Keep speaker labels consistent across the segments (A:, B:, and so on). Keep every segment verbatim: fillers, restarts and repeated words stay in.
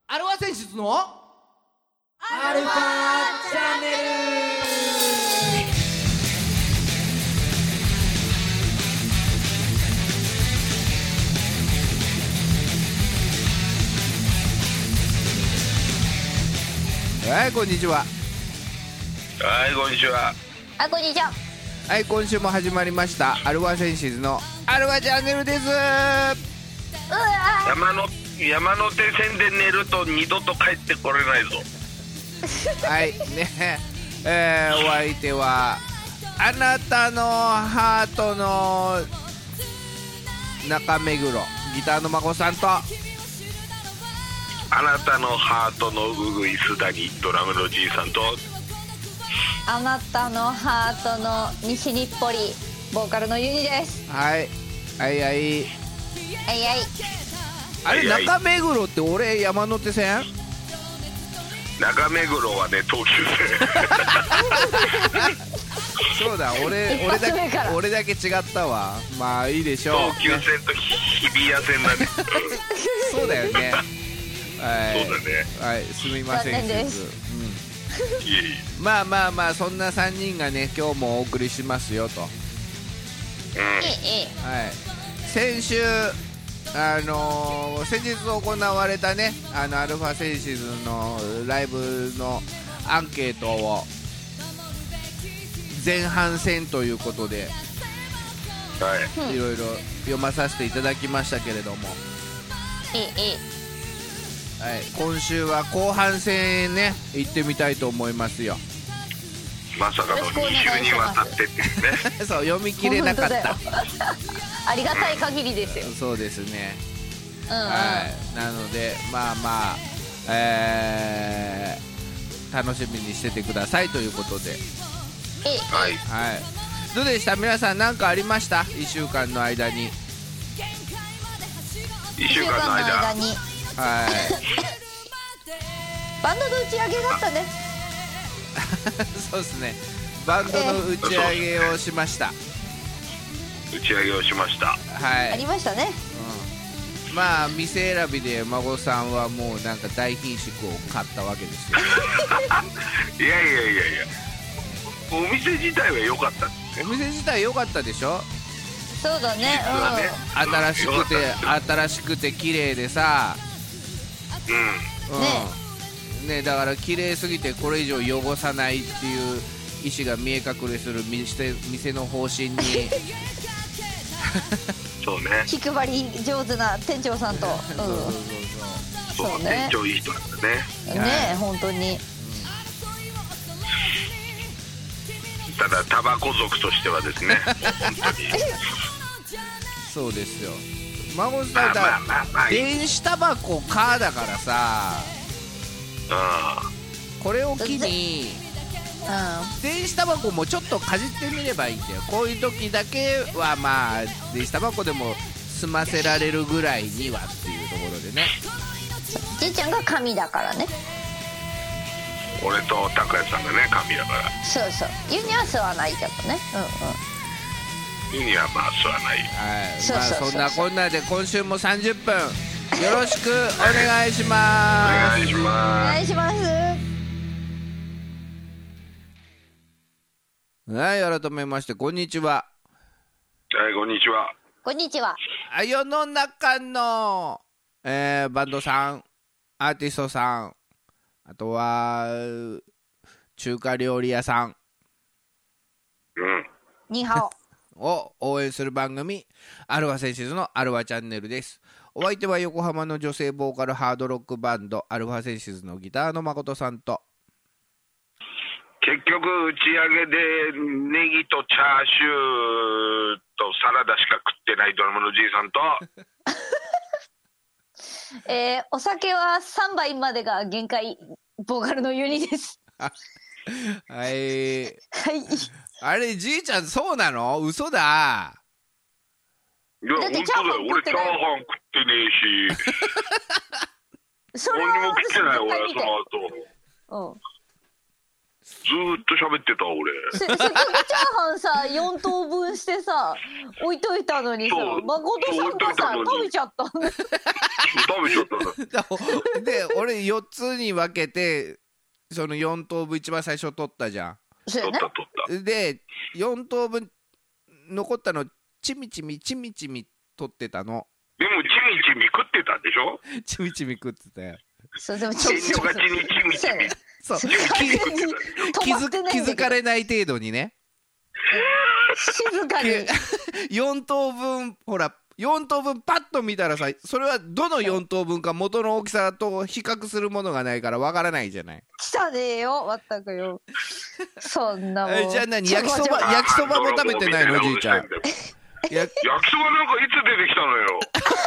A: アルファ選出の
B: アルファチャンネル。
A: はい、こんにちは。
C: はい、こんにちは。
D: あ、こんにちは。
A: はい、今週も始まりましたアルファセンシズのアルファチャンネルです。
D: うわ
C: 山の山手線で寝ると二度と帰ってこれないぞ。
A: はいね、えー、お相手はあなたのハートの中目黒ギターの孫さんと、
C: あなたのハートのウグイス谷ドラムのじいさんと、
D: あなたのハートの西日暮里ボーカルのユニです。
A: はいはいはい。
D: はいはい。
A: あれ、
C: はいはい、
A: 中目黒って俺山手線？
C: 中目黒はね、東急線。
A: そうだ、俺俺だけ俺だけ違ったわ。まあいいでしょう。
C: 東急線と日比谷線だね。
A: そうだよね。はい、
C: そうだね。
A: はい、すみません。
D: 残念です。
A: うん、
C: いえいえ。
A: まあまあまあ、そんなさんにんがね今日もお送りしますよと。
C: うん、
D: ええ。
A: はい、先週あのー、先日行われたね、あのアルファセンシズのライブのアンケートを前半戦ということで、
C: はい、
A: いろいろ読まさせていただきましたけれども、
D: ええ。
A: はい、今週は後半戦ね行ってみたいと思いますよ。
C: まさかのに週にわたってっていうね。
A: そう、読み切れなかった。
D: ありがたい限りですよ。
A: そうですね、
D: うんうん、
A: はい、なのでまあまあ、えー、楽しみにしててくださいということで、
D: ええ。
C: はい、
A: はい、どうでした？皆さん何かありました？いっしゅうかんの間に。
C: いっしゅうかんの間
D: に
A: はい
D: バンドの打ち上げだったね。
A: そうですね、バンドの打ち上げをしました。
C: 打ち上げをしました。
A: は
D: あ
A: い、
D: りましたね。
A: うん、まあ店選びで孫さんはもうなんか大品種を買ったわけですよ。
C: いやいやいやいや、お店自体は良かったんですよ。
A: お店自体良かったでしょ？
D: そうだね。
C: 実はね、
A: 新しくて新しくて綺麗でさ、
C: うん、
A: うん、
D: ね
A: ね、だから綺麗すぎてこれ以上汚さないっていう意思が見え隠れする店、店の方針に
C: そうね、
D: 気配り上手な店長さんと、うん、
A: そうそうそう
C: そう、
D: そうね、
C: 店長いい人なんだね。
D: ね、
A: はい、
D: 本当に。
C: ただタバコ族としてはですね、本当に
A: そうですよ。孫さんだ、
C: まあまあまあまあ、
A: 電子タバコかだからさ、
C: う
A: これを機に
D: う
A: 電子タバコもちょっとかじってみればいいんだよ。こういう時だけはまあ電子タバコでも済ませられるぐらいにはっていうところでね。
D: ん、じいちゃんが神だからね。
C: ん、俺と拓也さんがね神だから、
D: そうそう、ユニは吸わないけどね。うんうん。
C: 意味はまあ吸わない。
A: はい、
D: そうそうそうそう、
A: まあそんなこんなで今週もさんじゅっぷんよろしくお願いし
C: お
A: ます。
C: 願いし
D: お
C: ます。
D: 願いします。
A: はい、改めましてこんにちは。
C: はい、こんにちは。
D: こんにちは。
A: あ、世の中の、えーバンドさん、アーティストさん、あとは中華料理屋さん
C: うん、
D: ニーハ
A: を応援する番組アルファセンシズのアルファチャンネルです。お相手は横浜の女性ボーカルハードロックバンドアルファセンシズのギターの誠さんと、
C: 結局打ち上げでネギとチャーシューとサラダしか食ってないドラムのじいさんと
D: オ。えー、お酒はさんばいまでが限界ボーカルのユニです。
A: はい
D: はい。
A: あれじいちゃんそうなの？嘘だ。
C: いや、
D: だって
C: 本当だよ。俺チャー
D: チャーハン
C: ハン食ってねえし
D: それは
C: 何にも食ってない俺そ
D: 絶対見て。
C: の後
D: うん。
C: ーっと喋ってた俺。
D: せせっかくチャーハンさよん等分してさ置いといたのにさ、
C: そう
D: 誠さんがさ
C: そう
D: 食べちゃったんだよ。
C: 食べちゃったんだ。
A: で俺よっつに分けてそのよん等分一番最初取ったじゃ
C: 取っ
D: そうやね
C: た取った。
A: ん。でよん等分残ったのちみちみちみちみ取ってたの。
C: でもチミチミ食ってたでしょ。
A: ちみちみ食ってたよ。
D: そうでもちょっ
C: 遠慮がちにチミチミ。
A: そう
D: そう
A: 気
D: 完全に
A: 気
D: 止まって
A: づ気づ
D: ないんだけど
A: かれない程度にね。
D: 静かに
A: よん等分ほらよん等分パッと見たらさそれはどのよん等分か元の大きさと比較するものがないからわからないじゃない。
D: 汚ねえよまったくよ。そんなもん
A: えじゃあ何
D: ちょ
A: 焼きそば
D: ちょ
A: 焼きそばも食べてないのじいちゃん。や
C: 焼きそばなんかいつ出てきたのよ。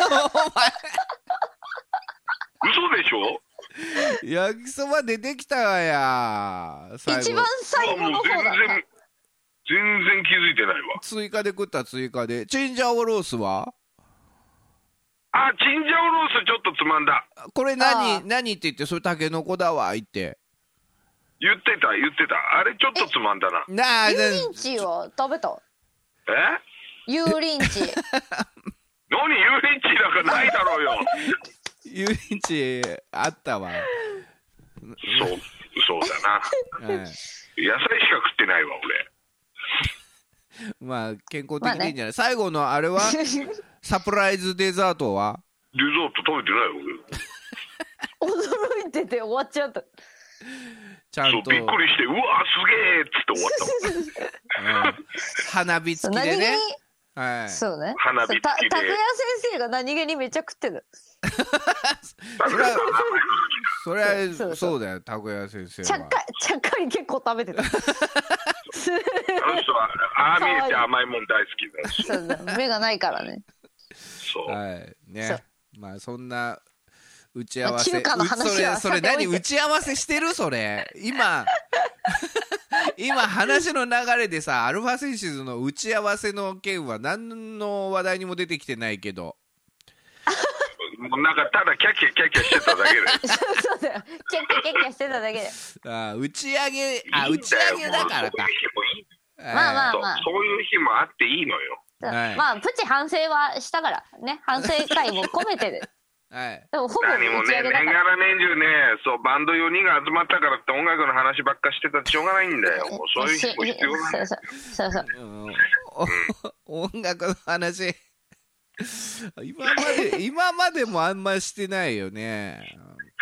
C: 嘘でしょ。
A: 焼きそば出てきたわや最後
D: 一番最後
C: もう全
D: の方だった
C: 然全然気づいてないわ。
A: 追加で食った追加でチンジャオロースは
C: あ、チンジャオロースちょっとつまんだ。
A: これ
D: あ
A: 何
D: ー
A: 何って言ってそれタケノコだわ言って
C: 言ってた言ってた。あれちょっとつまんだな。
A: なあ
D: 油淋鶏は食べた
C: え？
D: 油淋鶏
C: 何油淋鶏なんかないだろうよ。
A: 油淋鶏あったわ、
C: そうそうだな。
A: はい、
C: 野菜しか食ってないわ俺。
A: まあ健康的でいいんじゃない、ね、最後のあれはサプライズデザートは
C: デザート食べてないよ
D: 驚いてて終わっちゃった。
C: 俺。そう
A: ちゃんと
C: びっくりしてうわーすげーっつって終わったもん。
A: うん花火付きでね、はい、
D: そうね
C: 花火付きで
D: た拓也先生が何気にめっちゃ食ってる。
A: それはそれは
D: そうそう
A: そうだよ拓也先生は
D: ちゃっかちゃっかり結構食べてる。
C: あの人はああ見えて甘いもん大好きだし。
D: そうだ目がないからね。
C: そう。
A: はい
D: そう
A: ね、まあそんな打ち合わせ、
D: まあ中華の話は
A: うそれそれ
D: さておいて
A: 何打ち合わせしてるそれ今今話の流れでさアルファセンシズの打ち合わせの件は何の話題にも出てきてないけど
C: もうなんかただキャッキャキャッキャしてただけで。
D: そうそうだよ。キャッキャキャッキャしてただけで。
A: あ打ち上げあ打ち
C: いいんだよ
A: 上げだからか
C: もうそういう日もいい。
D: まあまあ
C: そうそういう日もあっていいのよ。
A: はい
D: まあプチ反省はしたからね反省会も込めてで。
A: はい
D: でもほぼ
C: 何もね
D: 打ち上げだ
C: 年が
D: から。
C: ら年中ねそうバンドよにんが集まったからって音楽の話ばっかしてたってしょうがないんだよ。もうそういう日も必要なんだよ。
D: そうそうそうそう。
A: うんお音楽の話今まで今までもあんましてないよね。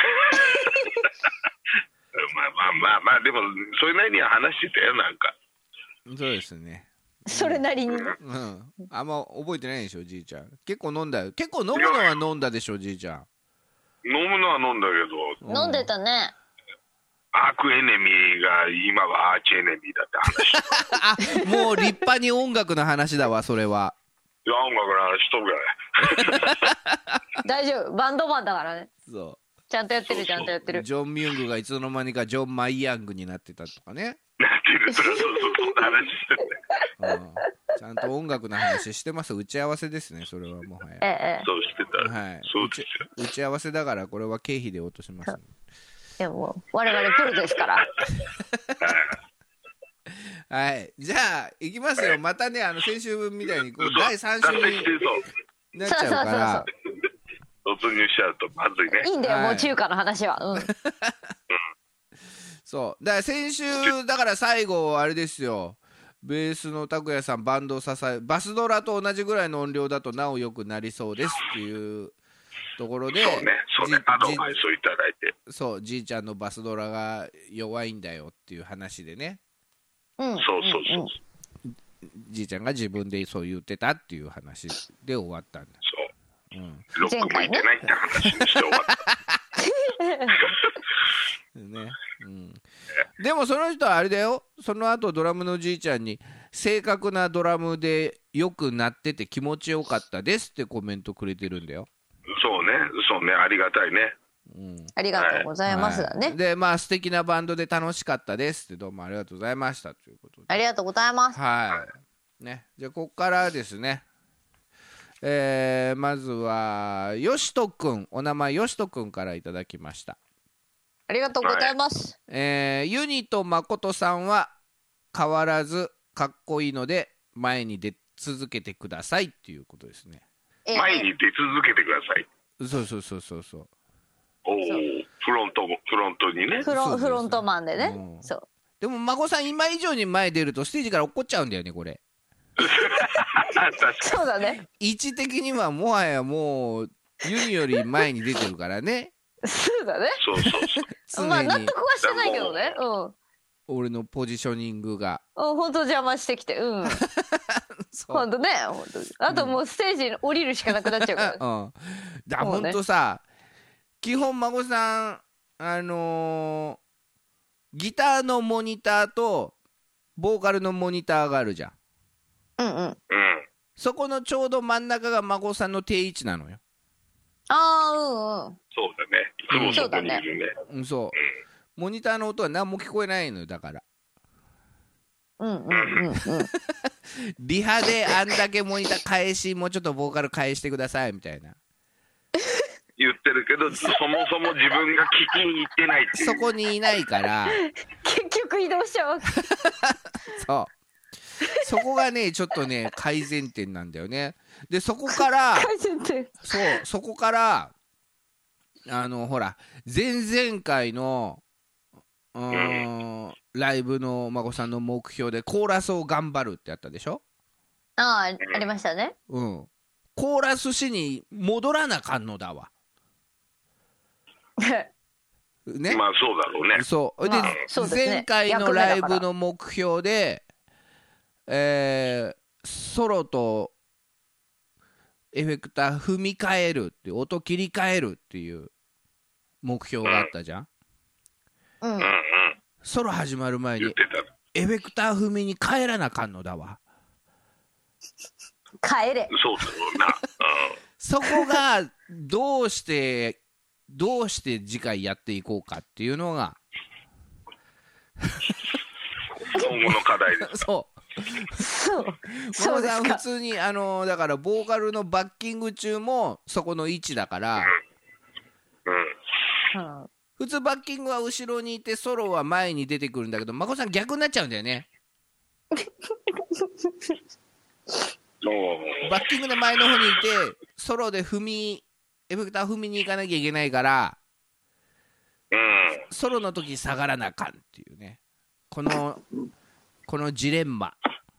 C: まあまあまあまあでもそれなりには話してたよなんか。
A: そうですね。
D: それなりに。
A: うんあんま覚えてないでしょじいちゃん。結構飲んだよ。結構飲むのは飲んだでしょじいちゃん。
C: 飲むのは飲んだけど
D: 飲んでたね。
C: アークエネミーが今はアーチエネミーだって話。
A: あもう立派に音楽の話だわそれは。
C: いや音楽の話しとるからね。
D: 大丈夫バンドマンだからね。
A: そ
D: ちゃんとやってるちゃんとやって
A: う
D: る。
A: ジョン・ミュングがいつの間にかジョン・マイヤングになってたとかね、
C: なってるそうそうそうそんな話してて。
A: うん、ちゃんと音楽の話してます。打ち合わせですねそれはもはや。
D: ええ。
C: そうしてた。
A: はい、
C: そうですよ。
A: 打ち打ち合わせだからこれは経費で落とします。
D: でも我々プロですから。
A: はいじゃあいきますよ。またねあの先週分みたいにこうだいさん週
C: 脱線
A: に
C: してそう。
A: なっちゃうから
C: 突入しちゃうとまずいね。
D: いいんだよ、
A: はい
D: もう中華の話は。うん。
A: そうだから先週だから最後あれですよ。ベースの拓也さんバンドを支えバスドラと同じぐらいの音量だとなお良くなりそうですっていうところで
C: そうね、そうね
A: じ、
C: アドバイスをいただいて。
A: そうじいちゃんのバスドラが弱いんだよっていう話でね
D: うん。
C: そうそうそう。
A: じいちゃんが自分でそう言ってたっていう話で終わったんだ。
C: そう。
A: うん
C: ロック向いてないって話にして終わった。
A: ねうん、でもその人はあれだよその後ドラムのじいちゃんに正確なドラムで良くなってて気持ちよかったですってコメントくれてるんだよ。
C: そうね、そうね、ありがたいね。
A: うん
D: ありがとうございますだね。
A: はいでまあ素敵なバンドで楽しかったですってどうもありがとうございましたということで
D: ありがとうございます。
A: はいねじゃあここからですねえー、まずはよしとくんお名前よしとくんからいただきました。
D: ありがとうございます。
A: えーユニと誠さんは変わらずかっこいいので前に出続けてくださいっていうことですね。
D: え
C: 前に出続けてください。
A: そうそうそうそうそう。
C: おお、フロントフロントにね。
D: フロ
A: そうです
D: ンフロントマンでね。
A: うん
D: そう。
A: でも孫さん今以上に前出るとステージから落っこっちゃうんだよねこれ。
C: 確か
D: そうだね。
A: 位置的にはもはやもうユニより前に出てるからね。
D: そうだね。
C: そうそうそう。
A: 常
D: まあ納
A: に
D: 得はしてないけどね。うん。うん、
A: 俺のポジショニングが。
D: 本当邪魔してきて、うん。
A: そう。
D: 本当ね、本当。あともうステージに降りるしかなくなっちゃうから。
A: うん。だ
D: もうね
A: 本当さ、基本孫さんあのーギターのモニターとボーカルのモニターがあるじゃん。
D: うんうん。
C: うん。
A: そこのちょうど真ん中が孫さんの定位置なのよ。
D: ああ、うんうん。
C: そうだね。いつもそこにいるね。
A: うん、そう。モニターの音は何も聞こえないのよだから。
D: うんうんうんうん。
A: リハであんだけモニター返しもうちょっとボーカル返してくださいみたいな。
C: 言ってるけど、そもそも自分が聞きに行ってないっていう。
A: そこにいないから
D: 結局移動しちゃう。
A: そうそこがねちょっとね改善点なんだよね。でそこから
D: 改善点。
A: そうそこからあのほら前々回のうーんライブの孫さんの目標でコーラスを頑張るってやったでしょ。
D: ああ、ありましたね。
A: うんコーラスしに戻らなかんのだわね。
C: まあそうだろうね。
A: そうで、
D: まあそうですね
A: 前回の
D: 役目だから
A: ライブの目標で、えーソロとエフェクター踏み替えるって音切り替えるっていう目標があったじゃん。
D: うん
C: うんうん。
A: ソロ始まる前に
C: 言ってた。
A: エフェクター踏みに帰らなあかんのだわ。
D: 帰れ。
C: そうだろうな。うん。
A: そこがどうしてどうして次回やっていこうかっていうのが
C: 今後の課題です。
A: そう
D: そう。そ
A: ママさん普
D: うですか。
A: 通にあのだからボーカルのバッキング中もそこの位置だから
C: うん。
D: うん
A: 普通バッキングは後ろにいてソロは前に出てくるんだけどまこさん逆になっちゃうんだよね。
C: お
A: バッキングの前の方にいてソロで踏みエフェクター踏みに行かなきゃいけないから
C: うん。
A: ソロの時下がらなあかんっていうねこのこのジレンマ。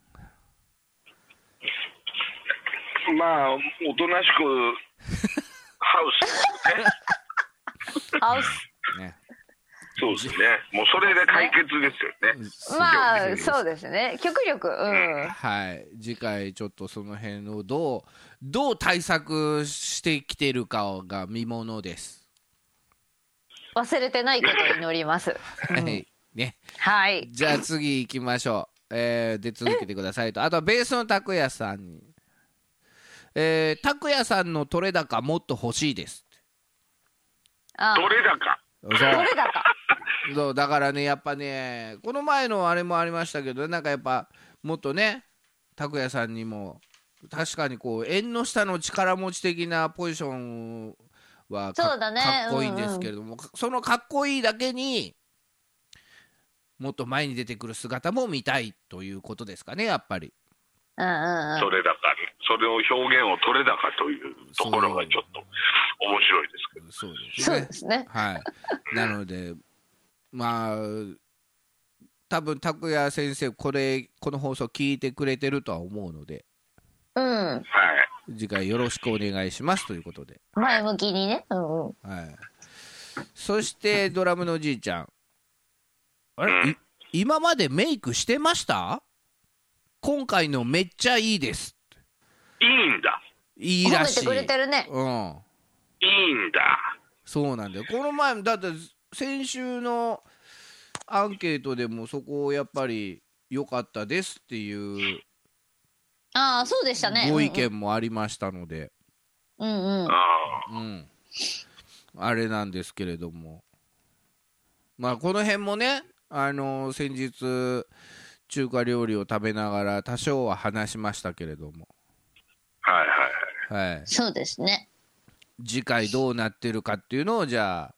C: まあ、おとなしく、ハウスね。
D: ハウス。
A: ね、
C: そうですね。もうそれで解決ですよね。
D: まあ
C: 基本的に
D: そうですね。極力。うん。
A: はい次回ちょっとその辺をどうどう対策してきてるかが見ものです。
D: 忘れてないことを祈ります。
A: はいね。
D: はい。
A: じゃあ次行きましょう。えー、で続けてくださいと。あとはベースの拓也さんに、えー、拓也さんの取れ高もっと欲しいですって。
D: ああ
C: どれだか。
A: そう
D: どれだか。
A: そうだからねやっぱねこの前のあれもありましたけどなんかやっぱもっとね拓也さんにも確かにこう縁の下の力持ち的なポジションはか、
D: そうだね
A: かっこいいんですけれども、うんうん、そのかっこいいだけにもっと前に出てくる姿も見たいということですかねやっぱり。
D: うんうんうん。
C: それだか、それを表現を取れだかというところがちょっと面白いですけど。
A: そうです
D: そう
A: ね
D: ですね。
A: はいなのでまあ多分拓也先生これこの放送聞いてくれてるとは思うので
D: うん。
C: はい。
A: 次回よろしくお願いしますということで、
D: 前向きにね。うんうん。
A: はい、そしてドラムのじいちゃんあれい今までメイクしてました？今回のめっちゃいいです
C: いいんだ。
A: いいらしい。
D: 褒めてくれてるね。
A: うん
C: いいんだ。
A: そうなんだよ。この前だって先週のアンケートでもそこをやっぱり良かったですっていう
D: ああ、そうでしたね。
A: ご意見もありましたので、
D: うんうん。
C: ああ。
A: うん、あれなんですけれども、まあこの辺もね、あの先日中華料理を食べながら多少は話しましたけれども、
C: はいはいはい。
A: はい、
D: そうですね。
A: 次回どうなってるかっていうのをじゃあ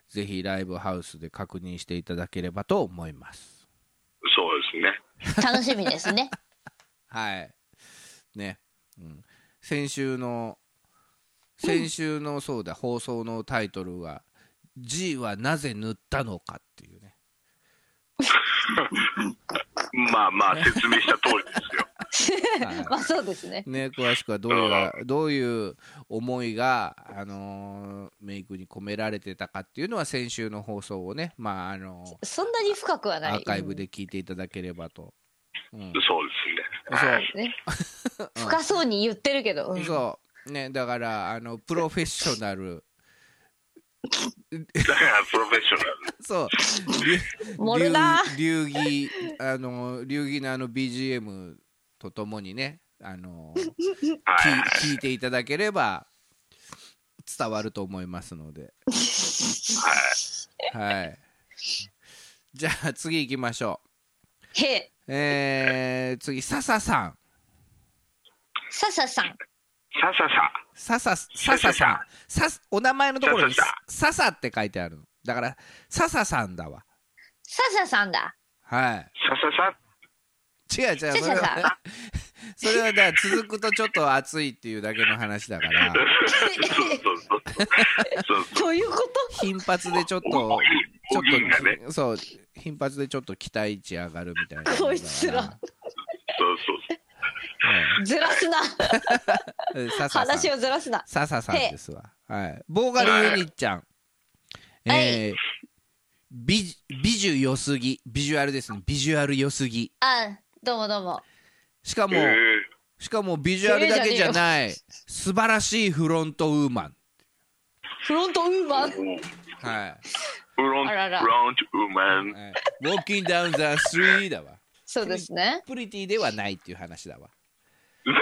A: ぜひライブハウスで確認していただければと思います。
C: そうですね。
D: 楽しみですね。
A: はいね、うん、先週の先週のそうだ、放送のタイトルは G はなぜ塗ったのかっていうね
C: まあまあ説明した通りですよ。
A: はい、
D: まあそうですね。
A: ね、詳しくはどういうどういう思いが、あのー、メイクに込められてたかっていうのは先週の放送をね、まああのー、
D: そんなに深くはない。
A: アーカイブで聞いていただければと。うん、
C: そうですね。
D: そうね。深そうに言ってるけど。うん、
A: そうね、だからあのプロフェッショナル。
C: だからプロフェッショナル。
A: そう。
D: 盛るな。
A: 流儀あの流儀のあの ビージーエム とともにね、あの聞いていただければ伝わると思いますので。はい。はい。じゃあ次行きましょう。
D: へ
A: えー、次笹さん。
D: 笹さん。
C: 笹さん。
A: 笹笹さん。さお名前のところに笹って書いてあるの。だから笹さんだわ。
D: 笹さんだ。
A: はい。
C: 笹さん。
A: 違う違う、それはそれはだ続くとちょっと熱いっていうだけの話だから
D: どういうこと？
A: 頻発でちょっとちょっとそう頻発でちょっと期待値上がるみたいな。
D: こいつら。
C: そうそう
D: ずらすな話をずらすな。
A: 笹さんですわ。はい。ボーガルユニちゃん、えー、美美女良すぎ、ビジュアルですね。ビジュアル良すぎ。
D: あ、どうもどうも。
A: しかも、えー、しかもビジュアルだけじゃない、素晴らしいフロントウーマン。
D: フロントウーマン。はい。
C: フロントウーマン。
A: ウォーキングダウンザストリートだわ。
D: そうですね。
A: プリティではないっていう話だわ。
D: は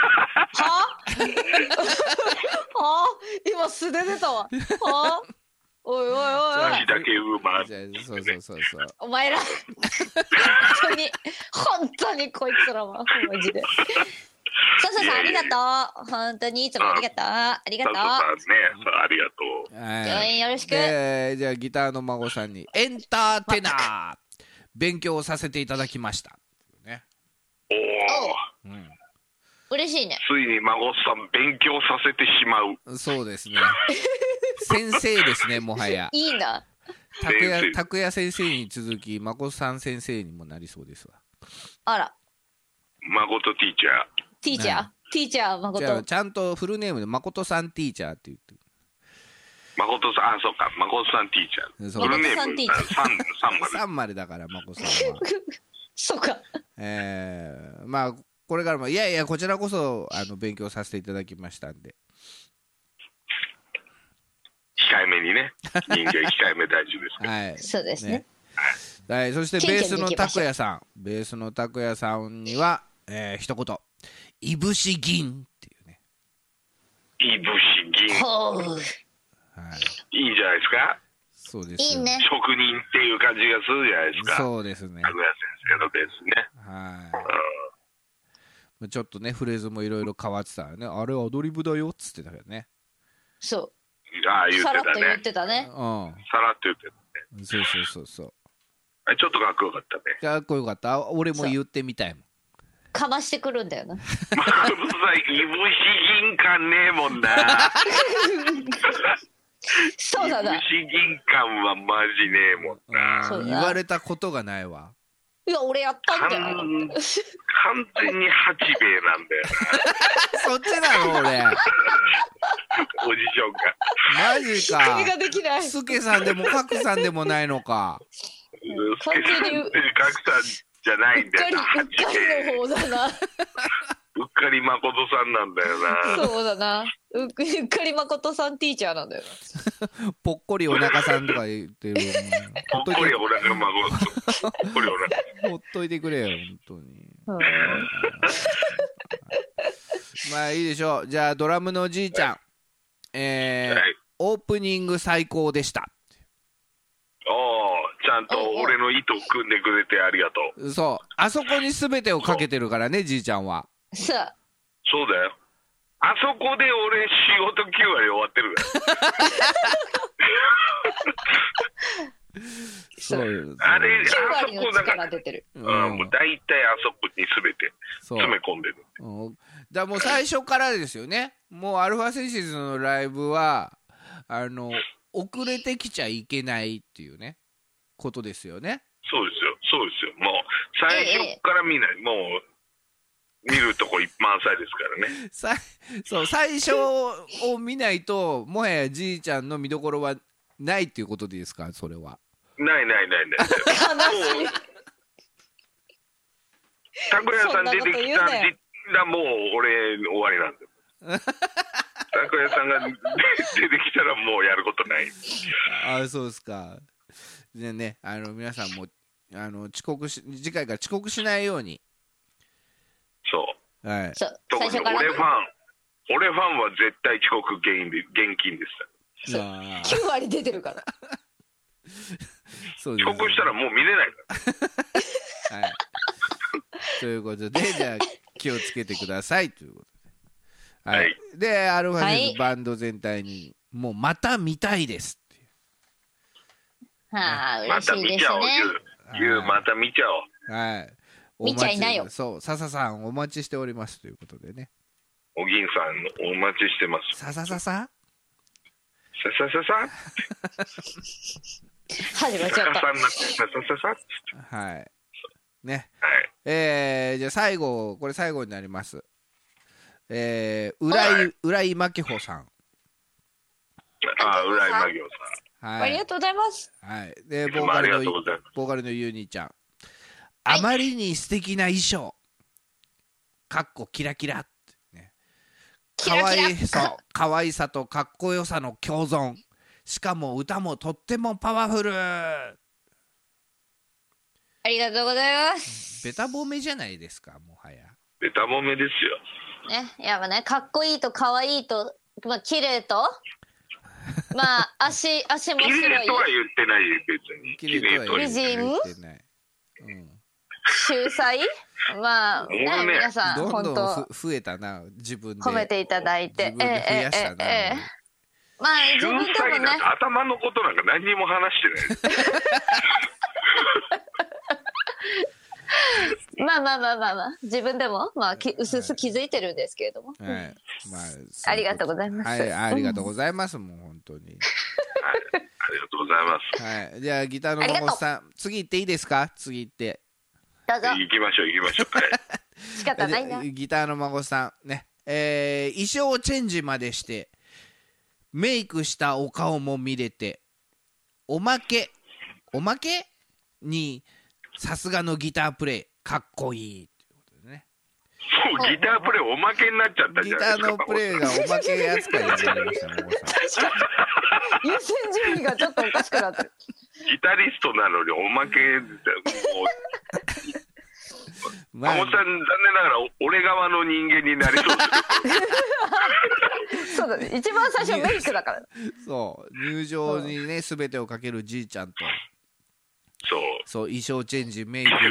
D: は今素で出たわ。はおいおいおいおい。
C: だけウーマン。
A: そうそうそうそう。
D: お前ら本当に本当にこいつらはマジで。笹さんありがとう。本当にいつもありがとう。ありがとう。
C: 笹さんね、ありがとう。
D: はい。よろしく。
A: えー、じゃあギターの孫さんにエンターテナー勉強させていただきました。ね。
C: おお。
A: うん。
D: 嬉しいね。
C: ついに孫さん勉強させてしまう。
A: そうですね。先生ですね、もはや。
D: いいな。
A: 拓也拓也先生に続き孫さん先生にもなりそうですわ。
D: あら。
C: 誠ティーチャー。
D: ティーチャー、ティーチャー誠。
A: じゃあちゃんとフルネームで誠さんティーチャーって言ってる。
C: 誠さん、あ、そうか、誠さんティーチャー。フルネームさんまで。
A: さんまでだから誠さんは。
D: そうか。
A: えー、まあこれからもいやいやこちらこそあの勉強させていただきましたんで。
C: 控えめにね。人間控えめ大事ですから。
A: はい。
D: そうですね。
A: ね、はい。そしてベースの拓也さん、ベースの拓也さんには、えー、一言。いぶし銀っていうね。
C: いぶし銀。
D: ほう。はい。
C: いいんじゃないですか。
A: そうです。
D: いいね。
C: 職人っていう感じがするじゃないですか。
A: そうですね。
C: 拓也先生のベースね。
A: はい。うん、ちょっとねフレーズもいろいろ変わってたらね。あれアドリブだよっつってたけどね。
D: そう。
C: ああ言ってたね。
D: さらっと言ってたね。
C: うん。さらっと言ってたね。
A: そうそうそうそう。
C: あちょっとかっこよかったね。
A: かっこよかった。俺も言ってみたいもん。
D: かましてくるんだよな。
C: まあ、うるさい、いぶし銀感ねえもんな。
D: そうだな。
C: いぶし銀感はマジねえもんな。
A: 言われたことがないわ。
D: いや、俺やったんだよ。
C: 完全に八兵衛なんだよな。
A: そっちなの俺。
C: ポジションが。
A: マジか。
D: 首ができない。
A: スケさんでもカクさんでもないのか。
C: 完全にカクさんじゃないんだよな。
D: うっかりの方だな。
C: うっかり誠さんなんだよな。
D: そうだな。うっかり誠さんティーチャーなんだよ
A: な。ぽっこりお腹さんとか言ってる。
C: ぽっこりお腹孫。ぽっこりお腹。
A: ほっといてくれよ本当に。まあいいでしょう。じゃあドラムのおじいちゃん、えーはい、オープニング最高でした。
C: おー、ちゃんと俺の意図を組んでくれてありがとう。
A: そう、あそこに全てをかけてるからね、じいちゃんは。
D: そう。
C: そうだよ。あそこで俺仕事きゅう割終わってるから。
A: そう
C: あれ、
D: きゅう
C: あそ
D: 割の
C: こだから、
D: 力出てる。
C: うん、もう大体あそこに全て
A: そう
C: 詰め込んでる。
A: うんだからもう最初からですよね。もうアルファセンシズのライブはあの遅れてきちゃいけないっていうねことですよね。
C: そうですよ、そうですよ。もう最初から見ない、もう見るとこ一満載ですからね。
A: さそう最初を見ないともはやじいちゃんの見どころはないっていうことでいいですか、それは。
C: ないないないない。
D: 悲しい。
C: もう拓哉さん出てきた時らもう俺終わりなんだよ。拓哉さんが出てきたらもうやることない。
A: あそうですか。でね、あの皆さんもあの遅刻し次回から遅刻しないように。
C: そう。
A: はい。
D: そう
C: 特に
D: 最初から
C: 俺ファン、俺ファンは絶対遅刻厳で厳禁でし
D: そう
A: あー
D: きゅう割出てるから。
A: そうです
C: た。遅刻したらもう見れないから。
A: はい。ということで、じゃあ気をつけてくださいということで。はい。
C: はい
A: で、アルファセ
D: はい
A: ンスバンド全体に、もうまた見たいですっていう。
D: はあ、
C: ま
D: 嬉しい
C: た見ちゃおう、
D: ですね。
C: ゆう。ゆう、また見ちゃおう。
A: はい。
D: 見ちゃいなよ
A: お待ちそう、笹さんお待ちしておりますということでね。
C: おぎんさん、お待ちしてます。
A: ささささ
C: ささささ
D: 始まっちゃった。
C: ささんなささささ
A: はい。ね。
C: はい。
A: えー、じゃあ最後、これ最後になります。えー、浦井、浦井真紀穂さん。
C: あ、浦井真行
A: はい。
D: ありがとうございます。
A: はい。で、
C: さん。あり
A: ボーカルの
C: がとうございます。
A: ボーカルのゆうにちゃん、
D: はい
A: あまりに素敵な衣装かっこキラキラってね、
D: キラキラ
A: かわいそう可愛さとかっこよさの共存、しかも歌もとってもパワフル。
D: ありがとうございます。
A: ベタ褒めじゃないですか、もはや。
C: ベタ褒めですよ。
D: ね、やっぱね、かっこいいと可愛いと、まあ綺麗と、まあ足足も
C: 綺
D: 白い
C: 麗とは言ってないよ、別に。
A: 綺麗とは
D: 美人
A: 言ってない。うん
D: 秀才、まあね、
C: もうね
D: 皆さん
A: どん
D: 本
A: どん
D: 当
A: ふ増えたな、自分で
D: 褒めていただいて、
A: 自分で増やしたな、
D: ええええええまあ自
C: 秀
D: 分でもね
C: 才なんて頭のことなんか何にも話してない。
D: まあまあまあまあまあ自分でもまあきうすうす気づいてるんですけれども、
A: はい、まあ、
D: ありがとうございます
A: はい、ありがとうございます、もう本当に。
C: はい。ありがとうございます。
A: はい、じゃあギターのまこさん、次行っていいですか？次行って。
D: どうぞ。
C: 行きましょう、行きましょう。はい。
D: 仕方ないな。
A: ギターの孫さんね、えー衣装チェンジまでしてメイクしたお顔も見れて、おまけおまけにさすがのギタープレイかっこいいっていうことでね。
C: もうギタープレイおまけになっちゃった
A: ギ
C: じゃないですか。
A: ターのプレイがおまけ扱いになりました、孫さん。
D: 優先順位がちょっとおかしくなってる。
C: ギタリストなのにおまけで、もう、
A: まあ
C: 孫さん、残念ながら俺側の人間になりそうです
D: そうだね。一番最初メイクだから。
A: そう入場にね全てをかけるじいちゃんと、
C: そう。
A: そう衣装チェンジメイク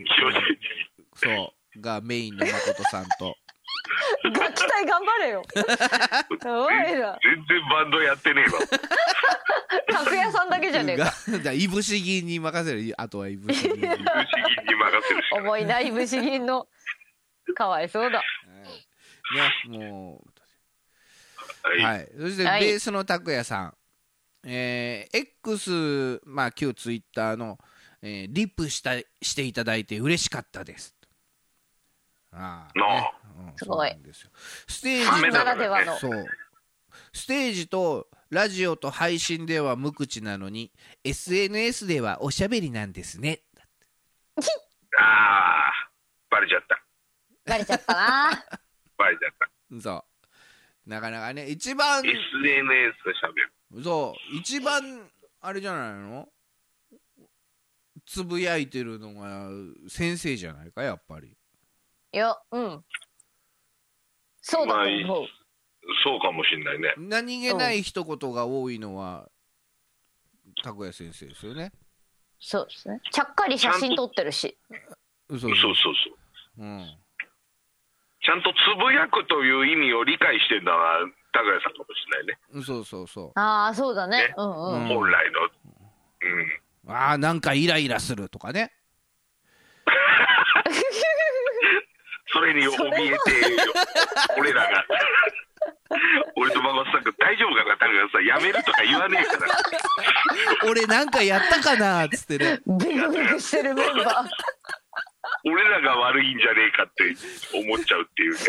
A: そうがメインの誠さんと
D: 楽器隊頑張れよ。おいら。
C: 全然バンドやってねえわ。
D: 拓也さんだけじゃねえか。
A: がだいぶし銀に任せる、あとはいぶし銀に、はい
C: 不思議に任せるしかない。
D: 重いないぶし銀の。かわいそうだ。
A: ねも
C: はい。
A: うはい、そしてベ
D: はい
A: ースの拓也さん、えー X、まあ、旧ツイッターの、えーリップしたしていただいて嬉しかったです。ああ、
C: なあ
A: ねうん
D: すごい
A: そうなんですよ。ステ
D: ファンな
A: ージと
D: らではの。
A: そうステージとラジオと配信では無口なのに エスエヌエス ではおしゃべりなんですね。
C: ああ、バレちゃった。
D: バレちゃったな。
C: バレちゃった。
A: そうなかなかね一番
C: エスエヌエス で喋る。
A: そう一番あれじゃないのつぶやいてるのが先生じゃないかやっぱり。
D: いや、うん。そうだと思う。
C: そうかもしんないね。
A: 何気ない一言が多いのは拓也先生ですよね。
D: そうですね。ちゃっかり写真撮ってるし。
A: そう
C: そうそうそう。
A: うん
C: ちゃんとつぶやくという意味を理解してるのは高谷さんかもしれないね。
A: そうそうそう
D: ああ、そうだね
C: ね。
D: うんうん。
A: うん
C: 本来の。
A: ああなんかイライラするとかね。
C: それに怯えて俺らが俺と孫さんが大丈夫かな、だからさやめるとか言わねえから
A: 俺なんかやったかなっつってね。
D: ビクビクしてるメンバー。
C: 俺らが悪いんじゃねえかって思っちゃうっていうね。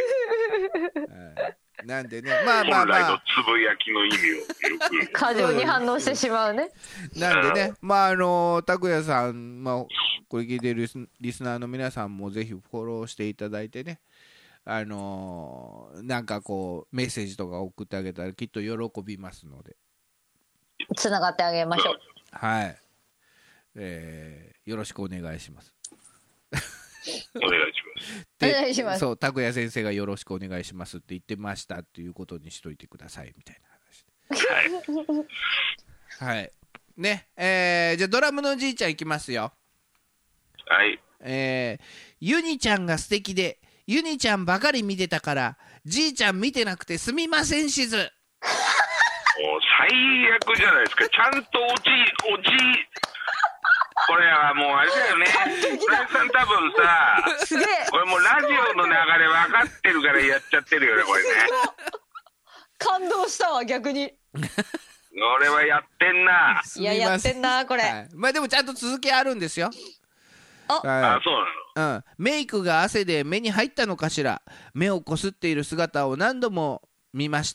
A: なんでね、まあまあ
C: 本来の
A: まあ、
C: つぶやきの意味をよく
D: 過剰に反応してしまうね。
A: なんでね、まああの拓也さん、まあこれ聞いてるリスリスナーの皆さんもぜひフォローしていただいてね、あのーなんかこうメッセージとか送ってあげたらきっと喜びますので、
D: つながってあげましょう。
A: はい、えー、よろしくお願いします。
C: お願いします
A: で
D: お願いします。
A: そう拓也先生がよろしくお願いしますって言ってましたっていうことにしといてくださいみたいな話で、はいね、えー、じゃあドラムのじいちゃんいきますよ。
C: はい。
A: えー、ユニちゃんが素敵でユニちゃんばかり見てたからじいちゃん見てなくてすみませんしず。
C: もう最悪じゃないですか。ちゃんとおじおじこれはもうあれだよね。村井さん多分さ、
D: すげえ。
C: これもうラジオの流れ分かってるからやっちゃってるよねこれね。
D: 感動したわ逆に。
C: 俺はやってんな。
D: いややってんなこれ。
A: はい、まあでもちゃんと続きあるんですよ。
D: あ、
A: はい、
C: あ、そうなの。
A: うん、メイクが汗で目に入ったのかしら。目をこすっている姿を何度も見ました。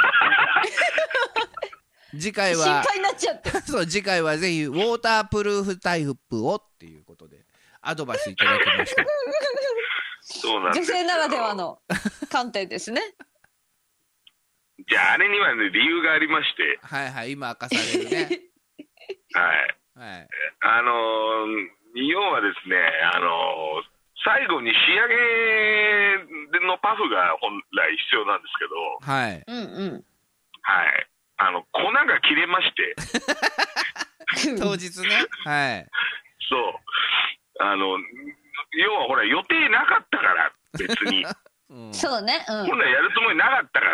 A: 次回
D: 心
A: は
D: 配になっちゃって。
A: そう次回はぜひウォータープルーフタイプをっていうことでアドバイスいただきました。
C: そうなんですよ。
D: 女性ならではの観点ですね。
C: じゃああれにはね理由がありまして、
A: はいはい、今明かされるね。
C: はい
A: はい、
C: あのー、要はですね、あのー、最後に仕上げのパフが本来必要なんですけど、
A: はい、
D: うんうん。
C: はい、あの粉が切れまして
A: 当日ね、はい、
C: そうあの要はほら予定なかったから別に、
A: うん、
D: そうね。うん。
C: 本来やるつもりなかったから、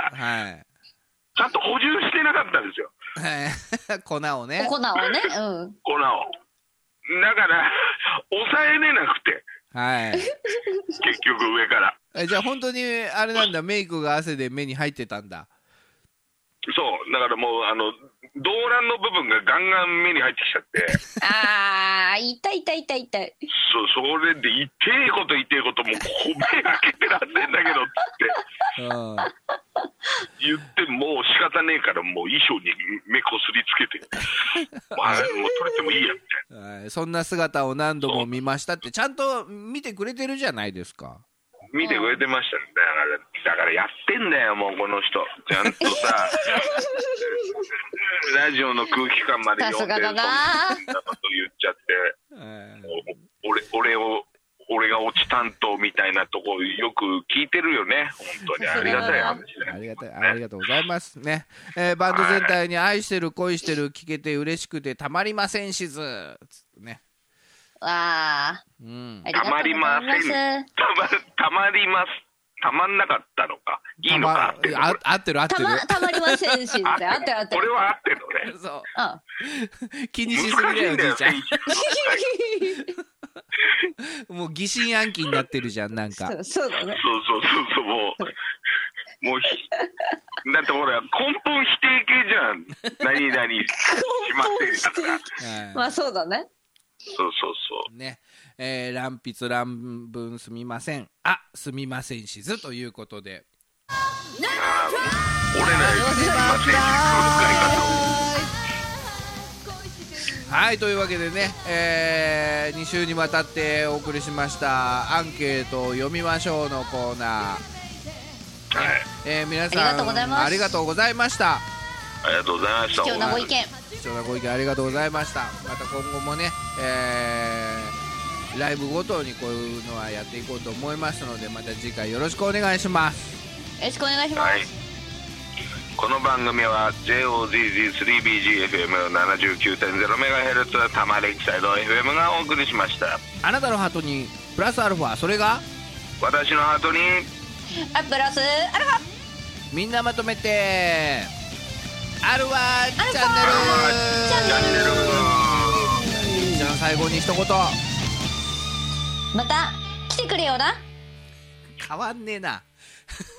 A: はい、
C: ちゃんと補充してなかったんですよ。
A: はい、粉をね、
D: 粉をね。うん。
C: 粉をだから抑えれなくて、
A: はい、
C: 結局上から
A: えじゃあ本当にあれなんだ、メイクが汗で目に入ってたんだ。
C: そうだからもうあの動乱の部分がガンガン目に入ってきちゃって、
D: ああ、痛い痛い痛い痛い。
C: そそれで痛いこと痛いこともう目開けてらんねえんだけどって
A: うん
C: 言ってもう仕方ねえからもう衣装に目こすりつけてまあもう取れてもいいやみたいな。
A: はい、そんな姿を何度も見ましたってちゃんと見てくれてるじゃないですか。
C: 見てくれてましたね。だからだからやってんだよもうこの人ちゃんとさラジオの空気感まで読んで
D: さすがだな
C: そんなこと言っちゃって、
A: はい、
C: 俺俺を俺が落ち担当みたいなとこよく聞いてるよね。本当にありがたい話だよ。
A: ありがたい、ありがとうございますね。えー、バンド全体に愛してる恋してる聞けて嬉しくてたまりませんしずつってね。
D: わあ、
A: うん、
D: ありがとうございます。
C: たまりません。たまたまります。たまんなかったのか。いいのか。
A: たまあ合ってる合ってる。
D: たまたまりませんし、あってあってあって。
C: これは合ってるのね。
A: そう。
D: うん。
A: 気にしすぎだよ、じいちゃん。
C: ん。
A: もう疑心暗鬼になってるじゃん、なんか。
D: そうそうだね。
C: そうそうそうそう、もう、もうひ、だってほら、根本否定系じゃん。何々しませんだから。
A: はい、
D: まあそうだね。
C: そうそうそう。
A: ね、えー、乱筆乱文すみません。あ、すみませんしずということで。
C: あ折れないすみませんしずの使い方。
A: はいというわけでね、えー、に週にわたってお送りしましたアンケートを読みましょうのコーナー、はいえー、皆さん
D: ありがとうございます。
A: ありがとうございました。
C: ありがとうございました。
D: 貴重なご意見
A: 貴重なご意見ありがとうございました。また今後もね、えー、ライブごとにこういうのはやっていこうと思いますので、また次回よろしくお願いします。
D: よろしくお願いします、
C: はい、この番組は ジェイオーゼットゼットスリービージーエフエムななじゅうきゅうてんゼロメガヘルツ 多摩レイクサイド エフエム がお送りしました。
A: あなたのハートにプラスアルファ、それが
C: 私のハートに
D: あプラスアルファ、
A: みんなまとめてアルワチャンネル
C: チャンネル
A: 最後に一言。
D: また来てくれよな。
A: 変わんねえな。